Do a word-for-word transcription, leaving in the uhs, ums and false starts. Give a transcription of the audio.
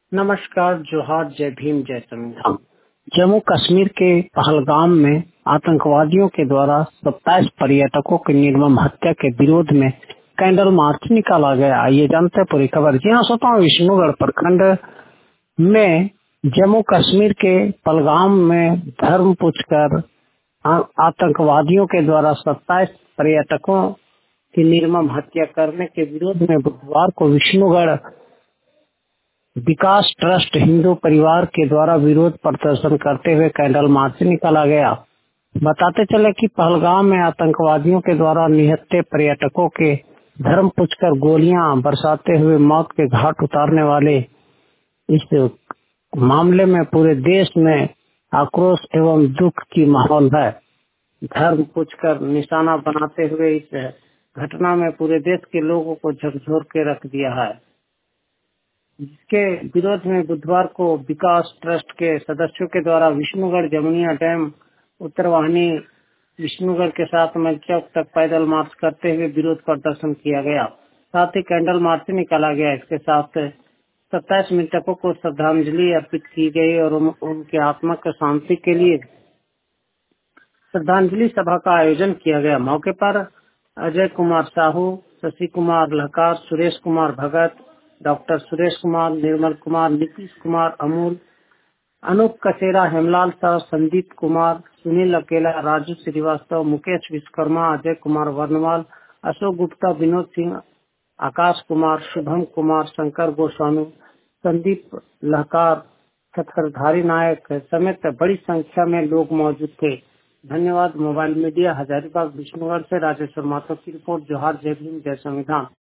नमस्कार, जोहार, जय भीम, जय संविधान। जम्मू कश्मीर के पहलगाम में आतंकवादियों के द्वारा सत्ताईस पर्यटकों की निर्मम हत्या के विरोध में कैंडल मार्च निकाला गया। ये जानते पूरी खबर। जी हाँ, सोता हूँ विष्णुगढ़ प्रखंड में जम्मू कश्मीर के पहलगाम में धर्म पूछकर आतंकवादियों के द्वारा सत्ताईस पर्यटकों की निर्मम हत्या करने के विरोध में बुधवार को विष्णुगढ़ विकास ट्रस्ट हिंदू परिवार के द्वारा विरोध प्रदर्शन करते हुए कैंडल मार्च निकाला गया। बताते चले कि पहलगाम में आतंकवादियों के द्वारा निहत्थे पर्यटकों के धर्म पूछकर गोलियां बरसाते हुए मौत के घाट उतारने वाले इस मामले में पूरे देश में आक्रोश एवं दुख की माहौल है। धर्म पूछकर निशाना बनाते हुए इस घटना में पूरे देश के लोगों को झकझोर के रख दिया है। जिसके विरोध में बुधवार को विकास ट्रस्ट के सदस्यों के द्वारा विष्णुगढ़ जमुनिया डैम उत्तरवाहिनी विष्णुगढ़ के साथ मल चौक तक पैदल मार्च करते हुए विरोध प्रदर्शन किया गया। साथ ही कैंडल मार्च निकाला गया। इसके साथ सत्ताईस मृतकों को श्रद्धांजलि अर्पित की गई और उनके आत्मा की शांति के लिए श्रद्धांजलि सभा का आयोजन किया गया। मौके पर अजय कुमार साहू, शशि कुमार लहकार, सुरेश कुमार भगत, डॉक्टर सुरेश कुमार, निर्मल कुमार, नीतीश कुमार, अमूल, अनूप कसेरा, हेमलाल शाह, संदीप कुमार, सुनील अकेला, राजू श्रीवास्तव, मुकेश विश्वकर्मा, अजय कुमार वर्णवाल, अशोक गुप्ता, विनोद सिंह, आकाश कुमार, शुभम कुमार, शंकर गोस्वामी, संदीप लहकार, चक्रधारी नायक समेत बड़ी संख्या में लोग मौजूद थे। धन्यवाद। मोबाइल मीडिया, हजारीबाग, विष्णुगढ़ से राजेश्वर माथुर की रिपोर्ट। जोहार, जय भीम, जय संविधान।